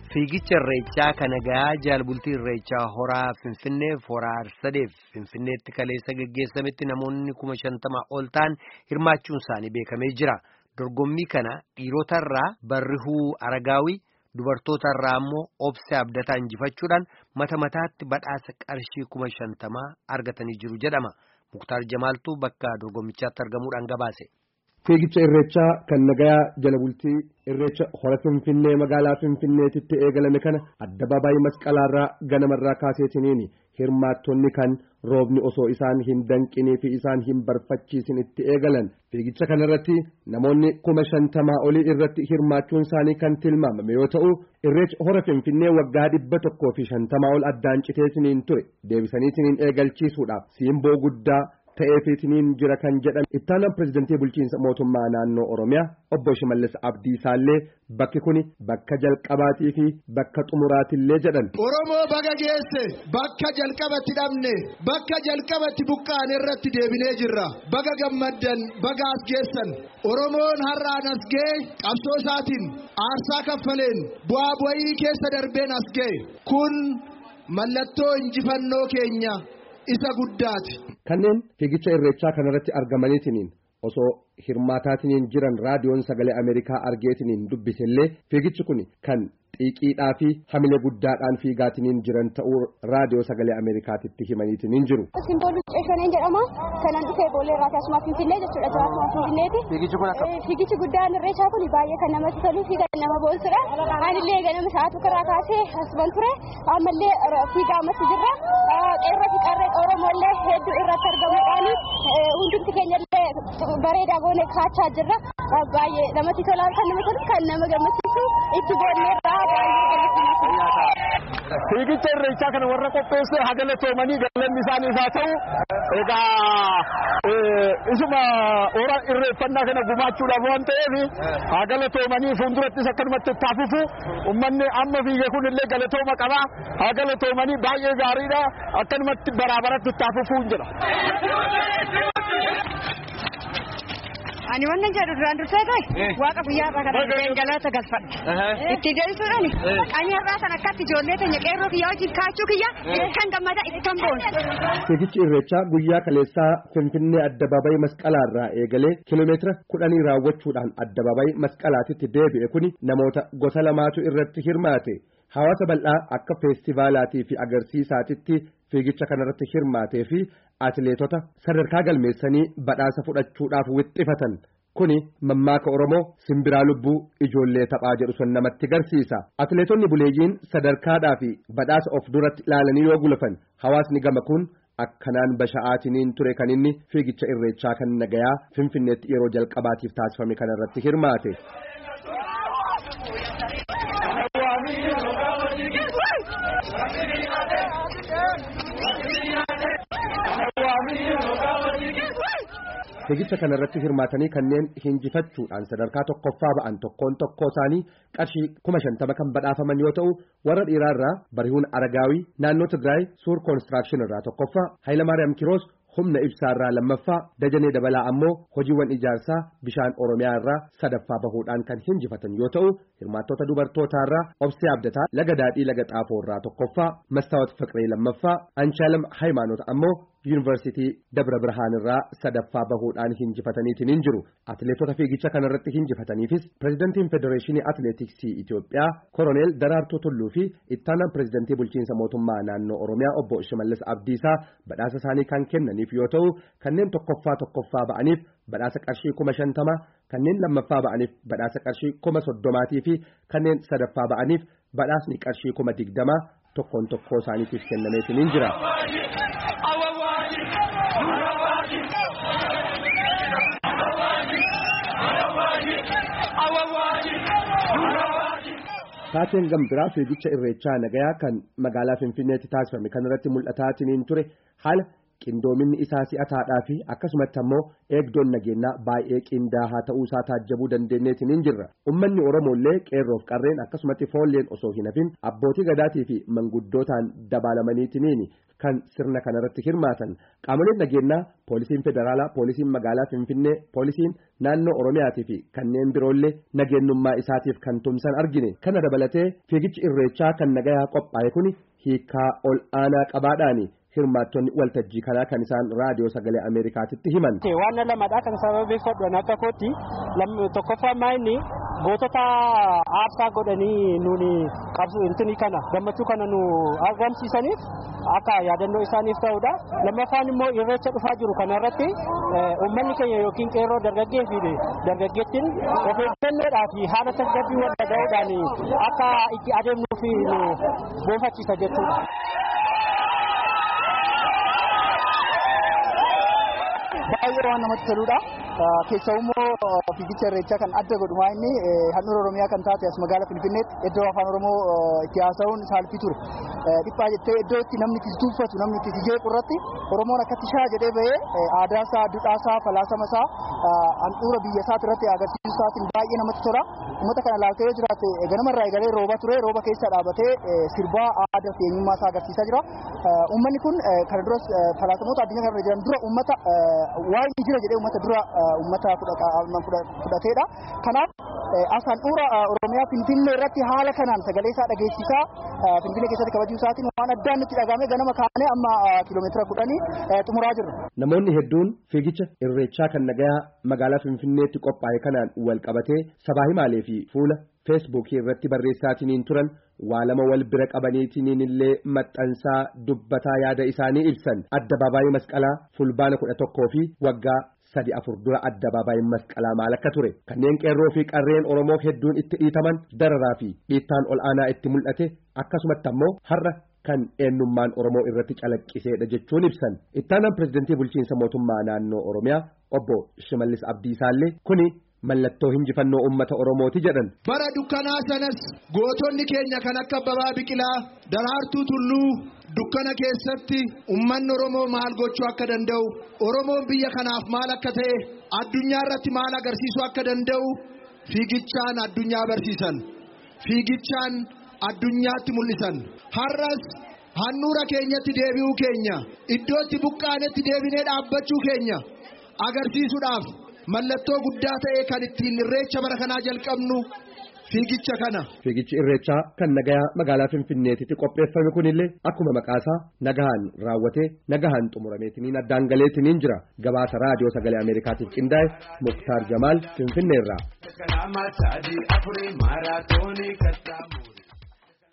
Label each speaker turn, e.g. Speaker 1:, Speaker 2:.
Speaker 1: Fiigicha irreechaa kan nagaa jaalbultii irreechaa horaa Finfinnee foraa Arsadeef Finfinneetti kaleessa geggeessametti namoonni 50,000 ol ta'an hirmaachuun isaanii beekamee jira. Dorgommii kana dhiirotarraa Barrihuu Aragaawii dubartootarraa immoo Obsee Abdataa injifachuudhaan mata mataatti badhaasa qarshii 50,000 argatanii jiru jedhama. Muktaar Jamaaltuu bakka dorgommichaatti argamuudhaan gabaase.
Speaker 2: Fiigicha irreechaa kan nagaa jaalbultii irreecha hora Finfinnee magaalaa Finfinneetitti eegalame kana addabaabaayii masqalaarraa ganamarraa kaaseetiniini hirmaattonni kan roobni osoo isaan hin danqinii fi isaan hin barfachiisin itti eegalan fiigicha kanarratti namoonni 50,000 olii irratti hirmaachuun isaanii kan tilmaamame yoo ta'u irreecha hora Finfinnee waggaa 150 ol addaan citeetiniin ture deebisaniitiniin eegalchiisuudhaaf siimboo guddaa ta'eefitiniin jira kan jedhan ittaanaan pirezidantii bulchiinsa mootummaa naannoo Oromiyaa obbo Shimallis Abdiisaallee bakki kuni bakka jalqabaatii fi bakka xumuraatillee jedhan.
Speaker 3: Oromoo baga geesse bakka jalqabatti dhabne bakka jalqabatti buqqaan irratti deebinee jirra baga gammaddan baga as geessan Oromoon har'aan as ga'e qabsoo isaatiin aarsaa kaffaleen bu'aa bu'ii keessa darbeen as ga'e kun mallattoo injifannoo keenya isa guddaati.
Speaker 2: Kanneen fiigicha irreechaa kanarratti argamaniitiniin osoo hirmaataatiniin jiran raadiyoon sagalee Ameerikaa argeetiniin dubbisellee fiigichi kun kan xiiqiidhaa fi hamilee guddaadhaan fiigaatiniin jiran ta'uu raadiyoo sagalee Ameerikaatitti himaniitiniin jiru.
Speaker 4: Simbooluu Ceeshoneen jedhama. Kanan dhufee boolee irraa akkasumas Finfinnee jechuudha. Akkasumas Finfinneeti. Fiigichi guddaan irreechaa kun baay'ee kan namatti toluu fi kan nama boonsudha. Anillee ganama sa'aatii irraa kaasee asuman ture. Ammallee fiigaa ammatti jirra. Qeerroo fi qarree Oromollee hedduu irratti argamuudhaan hundumti keenyallee bareedaa goonee kaachaa jirra. Baay'ee namatti tolaan kan nama tolu kan nama gammachiisu itti boonneerraa.
Speaker 5: Fiigicha irreechaa kana warra qopheesse hagalatoomanii galanni isaaniif haa ta'u egaa isuma hora irreeffannaa kana gumaachuudhaaf waan ta'eef hagalatoomanii fuuldurattis akkanumatti itti hafufu uummanni amma fiige kunillee galatooma qaba hagalatoomanii baay'ee gaariidha akkanumatti baraabaratti itti hafufu jedha.
Speaker 4: Ani wannan jedhu duraan dursee ta'e waaqa guyyaa irraa kan galata galfadha. Itti deebisuudhaan ani irraa sana akkatti ijoollee teenya qeerroo kiyyaa wajjin kaachuu kiyya kan gammada kan boonsa.
Speaker 2: Fiigichi irreechaa guyyaa kaleessaa Finfinnee addabaabaayii masqalaarraa eegalee kiiloomeetira 10 raawwachuudhaan addabaabaayii masqalaatitti deebi'e kuni namoota gosa lamaatu irratti hirmaate. Hawaasa bal'aa akka feestivaalaatii fi agarsiisaatitti fiigicha kanarratti hirmaatee fi atileetota sadarkaa galmeessanii badhaasa fudhachuudhaaf wixxifatan kuni mammaaka Oromoo simbiraa lubbuu ijoollee taphaa jedhu sun namatti garsiisa. Atileetonni buleeyyiin sadarkaadhaa fi badhaasa of duratti ilaalanii yoo gulufan hawaasni gama kun akkanaan basha'aatiniin ture kan inni fiigicha irreechaa kan nagayaa Finfinneetti yeroo jalqabaatiif taasifame kanarratti hirmaate. Fiigicha kanarratti hirmaatanii kanneen hinjifachuudhaan sadarkaa tokkoffaa ba'an tokkoon tokkoo isaanii qarshii 50,000 kan badhaafaman yoo ta'u warra dhiiraarraa Barihuun Aragaawii naannoo Tigraay Suur Koonistiraakshini irraa tokkoffaa Hayilamaariyaam Kiroos humna ibsaarraa lammaffaa Dajanee Dabalaa ammoo hojiiwwan ijaarsaa bishaan Oromiyaa irraa sadaffaa bahuudhaan kan hinjifatan yoo ta'u hirmaattota dubartootaarraa Obsee Abdataa laga daadhii laga xaafoo irraa tokkoffaa Mastaawat Fiqiree lammaffaa Anchaalam Hayimaanota ammoo Yuunivarsiitii Dabra Birhaan irraa sadaffaa bahuudhaan hinjifataniitiin jiru. Atileetota fiigicha kanarratti hinjifataniifis pirezidantiin Federeeshinii Atileetiksii Itoophiyaa Koroneel Daraartuu Tulluu fi ittaanaan pirezidantii bulchiinsa mootummaa naannoo Oromiyaa obbo Shimallis Abdiisaa badhaasa isaanii kan kennaniif yoo ta'u kanneen tokkoffaa ba'aniif badhaasa qarshii 50,000 kanneen lammaffaa ba'aniif badhaasa qarshii 30,000 fi kanneen sadaffaa ba'aniif badhaasni qarshii 20,000 tokkoon tokkoo isaaniitiif kennameetiin jira. Taateen gambiraa fiigicha irreechaa nagayaa kan magaalaa Finfinneetti taasifame kanarratti mul'ataatiniin ture haala qindoominni isaa si'ataadhaa fi akkasumatti ammoo eegdoon nageenyaa baay'ee qindaa'aa ta'uu isaa taajjabuu dandeenyeetiin jirra. Uummanni Oromoollee qeerroof qarreen akkasumatti foolleen osoo hin hafin abbootii gadaatii fi manguddootaan dabalamaniitiin kan sirna kanarratti hirmaatan qaamoleen nageenyaa poolisiin federaalaa poolisiin magaalaa Finfinnee poolisiin naannoo Oromiyaatii fi kanneen biroollee nageenyummaa isaatiif kan tumsan argine kana dabalatee fiigichi irreechaa kan nagayaa qophaa'e kun hiikaa ol aanaa qabaadhaani hirmaattonni waltajjii kanaa kan isaan raadiyoo sagalee Ameerikaatitti himan.
Speaker 6: Waan lamadhaa kan sababeeffadhu akka kootti tokkoffaa maayini gootota aarsaa godhanii nuuni qabsu intini kana gammachuu kana nu argamsiisaniif akka yaadannoo isaaniif ta'udha. Lammaffaan immoo irreecha dhufaa jiru kanarratti uummanni keenya yookiin qeerroo dargaggee fi dargaggeettiin of eeggannoodhaa fi haala tasgabbii wal dhaga'uudhaan akka itti adeemnuuf nu boonfachiisa jechuudha.
Speaker 7: Baay'ee waan namatti toludha. Keessummoo fiigicha irreechaa kan adda godhumaa inni handhuura Oromiyaa kan taate as magaalaa Finfinneetti iddoo afaan Oromoo itti haasa'uun saalfii ture. Dhiphaa jettee iddoo itti namni itti tuuffatu namni itti jeequ irratti Oromoon akkatti shaa jedhee bahee aadaasaa, duudhaasaa, falaasamasaa handhuura biyya isaati irratti agarsiisuu isaatiin baay'ee namatti tola. Uummata kana laaltee yoo jiraate ganamarraa eegalee rooba ture rooba keessa dhaabatee sirbaa aadaa fi eenyummaa isaa agarsiisaa jira. Uummanni kun kana duras falaasamoota addunyaa kanarra jiran dura uummata waan jira jedhee uummata dura uummata fudhateedha. Kanaaf as handhuura Oromiyaa Finfinnee irratti haala kanaan sagalee isaa dhageessisaa Finfinnee keessatti kabajuu isaatiin waan addaan nutti dhagahame ganama kaanee amma kiiloomeetira 10 xumuraa jirra.
Speaker 2: Namoonni hedduun fiigicha irreechaa kan nagayaa magaalaa Finfinneetti qophaa'e kanaan wal qabatee sabaa himaalee fi fuula feesbuukii irratti barreessaatiniin turan waa lama wal bira qabaniitiniin illee maxxansaa dubbataa yaada isaanii ibsan addabaabaayii masqalaa fulbaana 11 fi waggaa 3-4 dura addabaabaayii masqalaa maal akka ture kanneen qeerroo fi qarreen Oromoo hedduun itti dhiitaman dararaa fi dhiittaan ol aanaa itti mul'ate akkasumatti ammoo har'a kan eenyummaan Oromoo irratti calaqqiseedha jechuun ibsan ittaanaan pirezidantii bulchiinsa mootummaa naannoo Oromiyaa obbo Shimallis Abdiisaallee kuni mallattoo hinjifannoo uummata Oromooti jedhan.
Speaker 3: Bara dukkanaa sanas gootonni keenya kan akka Abbabaa Biqilaa, Daraartuu Tulluu dukkana keessatti uummanni Oromoo maal gochuu akka danda'u, Oromoon biyya kanaaf maal akka ta'e, addunyaa irratti maal agarsiisuu akka danda'u fiigichaan addunyaa barsiisan. Fiigichaan addunyaatti mul'isan. Har'as handhuura keenyatti deebi'uu keenya, iddootti buqqaanetti deebinee dhaabbachuu keenya agarsiisuudhaaf mallattoo guddaa ta'e kan ittiin irreecha bara kanaa jalqabnu fiigicha kana.
Speaker 2: Fiigichi irreechaa kan nagayaa magaalaa Finfinneetitti qopheeffame kunillee akkuma maqaasaa nagahaan raawwatee nagahaan xumurameetiniin addaan galeetiniin jira. Gabaasa raadiyoo sagalee Ameerikaatiif qindaa'e Muktaar Jamaal Finfinneerraa.